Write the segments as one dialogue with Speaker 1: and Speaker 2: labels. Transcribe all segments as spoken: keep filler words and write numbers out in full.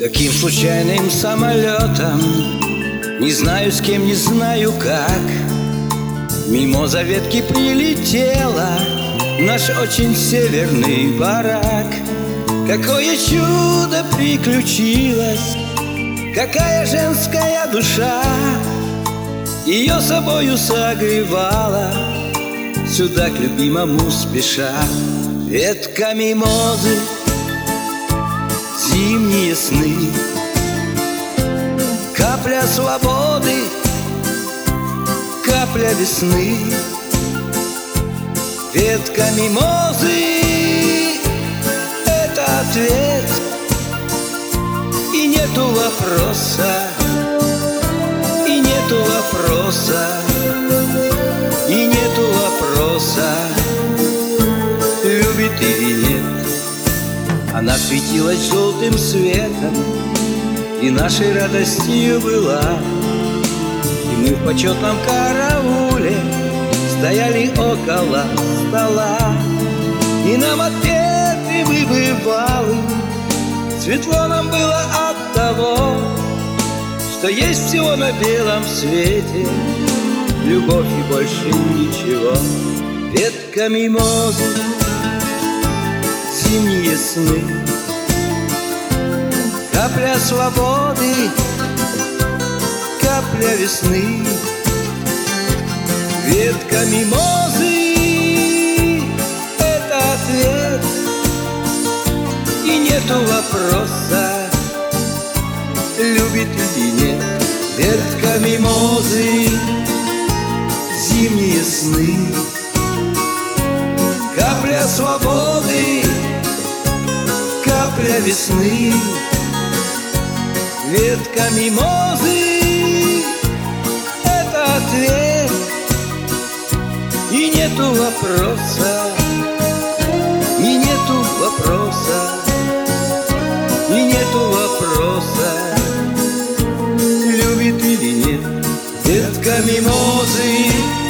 Speaker 1: Каким случайным самолетом, не знаю с кем, не знаю как, мимоза ветки прилетела наш очень северный барак. Какое чудо приключилось, какая женская душа ее собою согревала, сюда к любимому спеша. Ветка мимозы, зимние сны, капля свободы, капля весны. Ветка мимозы — это ответ, и нету вопроса, и нету вопроса, и нету вопроса, любит или нет. Она светилась желтым светом и нашей радостью была, и мы в почетном карауле стояли около стола, и нам ответы выбывалы. Светло нам было от того, что есть всего на белом свете любовь и больше ничего. Ветка мимозы, зимние сны, капля свободы, капля весны. Ветка мимозы — это ответ, и нету вопроса, любит или нет. Ветка мимозы, зимние сны, капля свободы, капля весны. Ветка мимозы — это ответ, и нету вопроса, и нету вопроса, и нету вопроса, любит или нет. Ветка мимозы,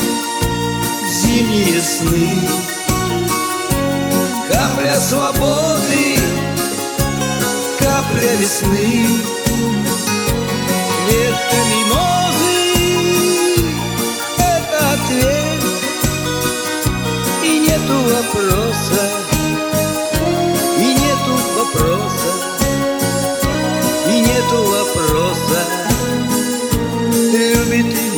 Speaker 1: зимние сны, капля свободы, капля весны. Ветка мимозы — это ответ, и нету вопроса, и нету вопроса, и нету вопроса, любит или